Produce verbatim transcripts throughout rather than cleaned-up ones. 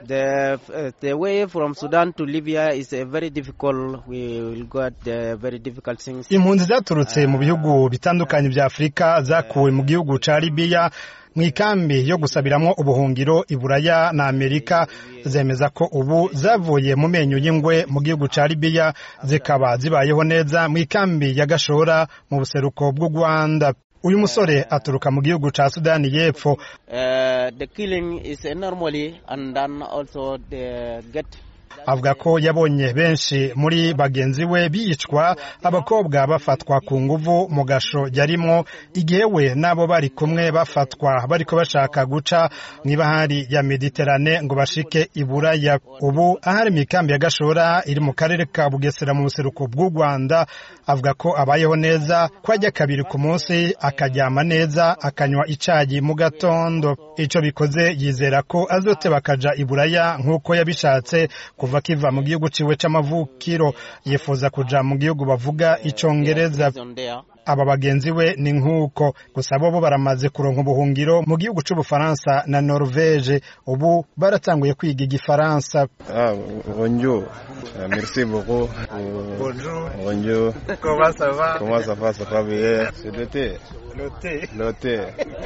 The uh, the way from Sudan to Libya is a very difficult. We will got uh, very difficult things. Impunzi zaturutse mu bihugu bitandukanye bya Afrika zakuwe mu gihugu ca Libya mwikambi yo gusabiramwo ubuhungiro Iburaya na Amerika zemeza ko ubu zavuye mu menyo y'ingwe mu gihugu ca Libya zikaba zibayeho neza mwikambi ya Gashora mu buseruko bw'u Rwanda. Uyu musore aturuka mu gihugu ca Sudani y'Epfo. Uh, the killing is normally and then also the get avuga ko yabonye benshi muri bagenzi we biyicwa abakobwa bafatwa ku nguvu mu gasho yarimwo igihe we nabo bari kumwe bafatwa bariko bashaka guca mw'ibahari ya Mediterane ngo bashike Iburaya. Ubu ahari mikambi ya Gashora iri mu karere ka Bugesera mu buseruko bw'u Rwanda avuga ko abayeho neza kwajya kabiri ku munsi akaryama neza akanywa icayi mu gatondo. Ico bikoze yizera ko azote bakaja Iburaya nkuko yabishatse kuva kiva mu gihugu ciwe c'amavukiro. Yifuza kuja mu gihugu bavuga icongereza. Aba bagenzi we ni nkuko gusa bo baramaze kuronka ubuhungiro mu gihugu c'Ubufaransa na Norvege. Ubu baratanguye kwiga igifaransa. Ah, bonjour. Merci beaucoup. Bonjour. Bonjour. Comment ça va? Comment ça va? Ça va bien. C'est l'été. Lote. Lote.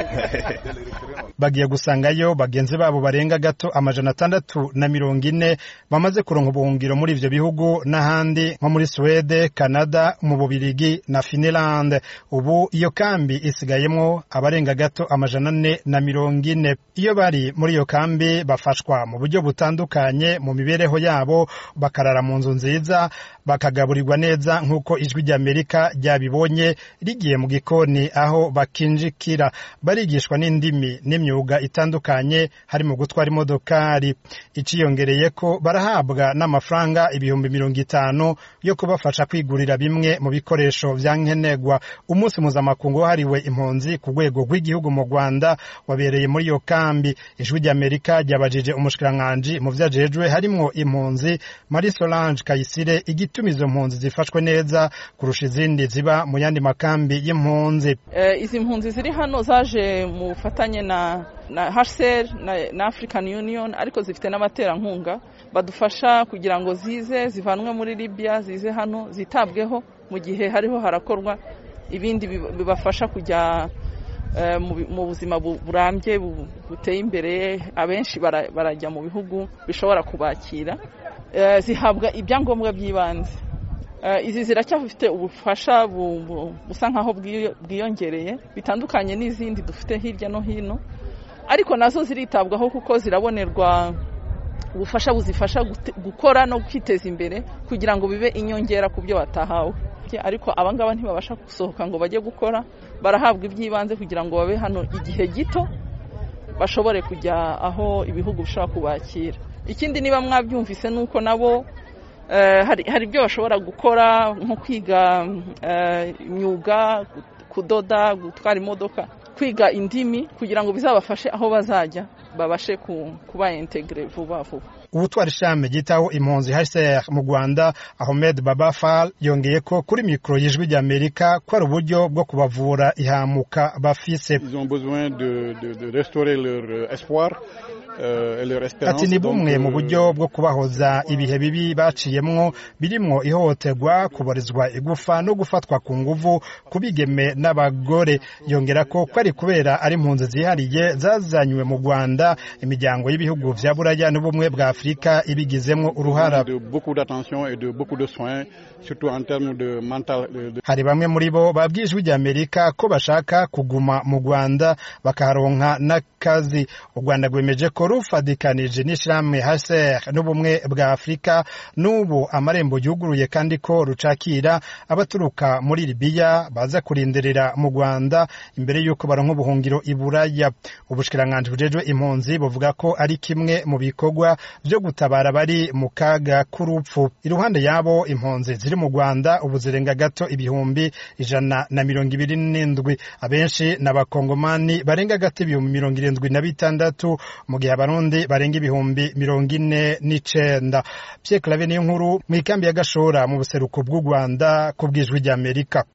Bagiye gusangayo bagenzi babo barenga gato amajana atandatu na mirongo ine bamaze kuronka ubuhungiro muri ivyo bihugu n'ahandi nko muri Swede, Canada, mu Bubirigi na Finland. Ubu iyo kambi isigayemwo abarenga gato amajana ane na mirongo ine. Iyo bari muri iyo kambi bafashwa mu buryo butandukanye mu mibereho yabo, bakarara mu nzu nziza, bakagaburirwa neza nkuko ijwi ry'Amerika ryabibonye rigiye mu gikoni aho bakinjikira. Barigishwa n'indimi n'imyuga itandukanye harimo gutwara imodokari. Iciyongereye ko barahabwa n'amafaranga ibihumbi mirongo itanu yo kubafasha kwigurira bimwe mu bikoresho vya nkenegwa. Umunsi mpuzamakungu wahariwe impunzi ku rwego rw'igihugu mu Rwanda wabereye muri iyo kambi. Ijwi ry'Amerika ryabajije umushikiranganji mu vyajejwe harimo impunzi Marie Solange Kayisire igituma izo mpunzi zifashwe neza kurusha izindi ziba mu yandi makambi y'impunzi. Uh, izi mpunzi ziri hano zaje mu fatanye na na H C R na, na African Union ariko zifite n'abaterankunga badufasha kugira ngo zize zivanwe muri Libya zize hano zitabweho mu gihe hariho harakorwa ibindi bibafasha kujya uh, mu buzima burambye buteye imbere. Abenshi barajya mu bihugu bishobora kubakira. Uh, zihabwa ibyangombwa by'ibanze. Uh, izi ziracyafite ubufasha busa nkaho bwiyongereye bitandukanye n'izindi dufite hirya no hino, ariko nazo ziritabwaho kuko zirabonerwa ubufasha buzifasha gukora no kwiteza imbere kugira ngo bibe inyongera ku byo batahawe. Ariko abangaba ntibabasha gusohoka ngo bajye gukora, barahabwa iby'ibanze kugira ngo babe hano igihe gito bashobore kujya aho ibihugu bishobora kubakira. Ikindi niba mwabyumvise nuko nabo Uh, hari hari ibyo bashobora gukora nko kwiga imyuga, uh, kudoda, gutwara imodoka, kwiga indimi kugira ngo bizabafashe aho bazajya babashe kuba integre vuba vuba. Ubutwara ishami gitaho impunzi H C R mu Rwanda Ahmed Babafal yongeye ko kuri mikro y'ijwi ry'Amerika ko ari uburyo bwo kubavura ihamuka bafise. Ils ont besoin de, de, de restaurer leur espoir. Ati ni bumwe mu buryo bwo kubahoza ibihe bibi baciyemwo birimwo ihohoterwa, kubarizwa igufa no gufatwa ku nguvu kubigeme n'abagore. Yongera ko kwari kubera ari impunzi zihariye zazanywe mu Rwanda imiryango y'ibihugu vya Buraya n'ubumwe bwa Afrika ibigizemwo uruhara. Hari bamwe muri bo babwijwe ry'Amerika ko bashaka kuguma mu Rwanda bakaronka n'akazi. U Rwanda rwemeje ko rufadikanije n'ishirahamwe H C R n'ubumwe bwa Afrika n'ubu amarembo yuguruye kandi ko rucakira abaturuka muri Libya baza kurinderera mu Rwanda imbere yuko baronka ubuhungiro Iburaya. Ubushikiranganji bujejwe impunzi buvuga ko ari kimwe mu bikorwa byo gutabara bari mu kaga k'urupfu. Iruhande yabo impunzi ziri mu Rwanda ubu zirenga gato ibihumbi ijana na mirongo ibiri n'indwi. Abenshi n'abakongomani barenga gato ibihumbi mirongo irindwi na bitandatu mu gihe abarundi barenga ibihumbi mirongo ine n'icenda. Pierre Claver niyo nkuru mu ikambi ya Gashora mu buseruko bw'u Rwanda ku bw'ijwi ry'Amerika.